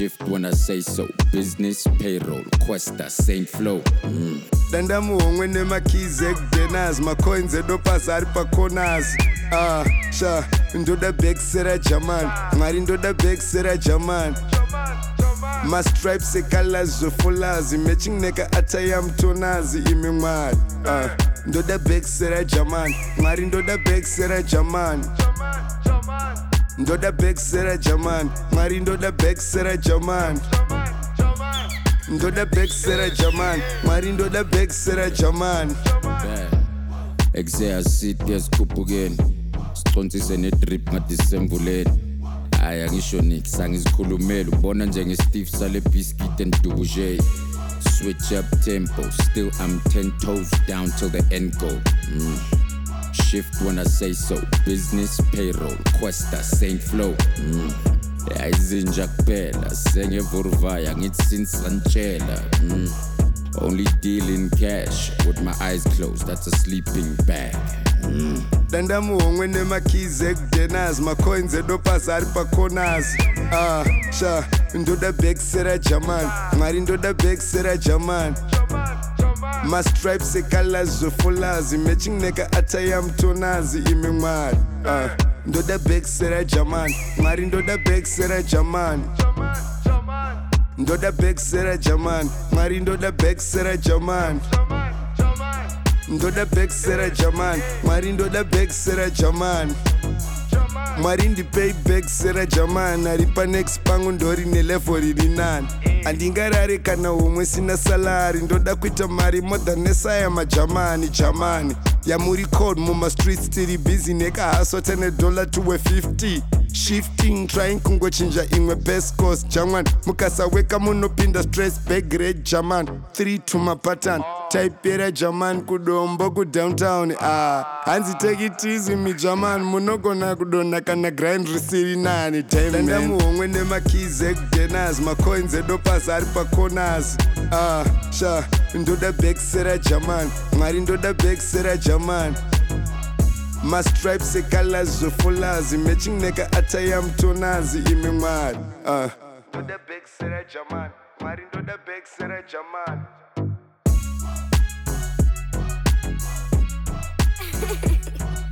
Shift when I say so. Business, payroll, Questa, Saint Flow. Danda muhomwe nemakeys ekudenas macoins edopas ari pacorners. Sha ndoda bekisera German Mwari ndoda bekisera German mastripes ecolors zvefullers matching neka attire mutonazi imi Mwari ndoda bekisera German Mwari ndoda bekisera German ndoda bekisera German Mwari ndoda bekisera German ndoda bekisera German Mwari ndoda bekisera German Exea city esikhuphukeni sichonsise nedrip ngadisembuleni hayi angisho niks angizikhulumeli ubona njenge-Steve sale biscuit and dubuje switch up tempo still I'm 10 toes down till the end goal Shift when I say so business payroll Questa Saint Flow ayizinja kuphela sengevuruvaya ngithi sinsantshela Only deal in cash with my eyes closed, that's a sleeping bag. Danda muhomwe nemakeys ekudenas macoins edopas ari pacorners. Sha ndoda bekisera German Mwari ndoda bekisera German mastripes ecolors zvefullers matching neka attire mutonazi imi Mwari ndoda bekisera German Mwari ndoda bekisera German ndoda bekisera German Mwari ndoda bekisera German ndoda bekisera German Mwari ndoda bekisera German Mwari ndipei bekisera German ari panext pangu ndori nelevel iri nani handingarare kana homwe sina salari ndoda kuita mari more than nesaya maJamani Germany yamuri code mumastreets tiri busy nekahaswa $10 to $50 shifting trying kungochinja imwe best course jamani mukasaweka munopinda stress bag red German 3 to mapattern type era German kudombo kudowntown hanzi take it easy mi German munogona kudonda kana grind risiri nani time danda muhomwe nemakeys ekudenas macoins edopas ari pacorners sha ndoda bekisera German Mwari ndoda bekisera German mastripes ecolors zvefullers matching neka attire mutonazi imi Mwari ndoda bekisera German Mwari ndoda bekisera German